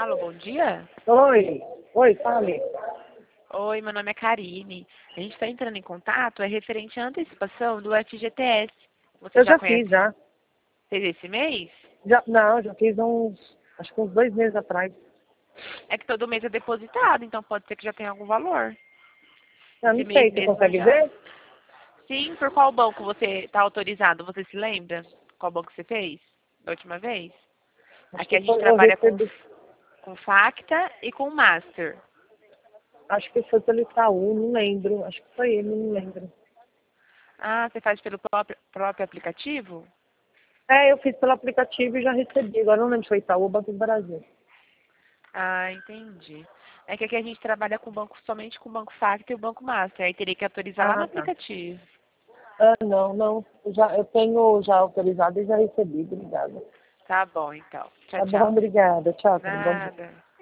Alô, bom dia? Oi, fale. Oi, meu nome é Karine. A gente está entrando em contato, é referente à antecipação do FGTS. Você Eu já já fiz, conhece, já. fez esse mês? Não, já fiz acho que uns 2 meses atrás. É que todo mês é depositado, então pode ser que já tenha algum valor. Eu Esse não mês sei, você mesmo consegue já. ver? Sim, por qual banco você está autorizado? Você se lembra? Qual banco você fez da última vez? Acho Aqui que a gente foi, eu trabalha recebi, com Facta e com Master. acho que foi pelo Itaú, não lembro. Acho que foi ele, não lembro. Ah, você faz pelo próprio aplicativo? É, eu fiz pelo aplicativo e já recebi. Agora eu não lembro se foi Itaú ou Banco do Brasil. Ah, entendi. É que aqui a gente trabalha com banco somente com o Banco Facta e o Banco Master. Aí teria que autorizar lá no Ah, tá. aplicativo. Ah, não. Eu tenho já autorizado e já recebi. Obrigada. Tá bom, então. Tchau, Tá bom, tchau. obrigada. Tchau, tudo bom dia. Nada.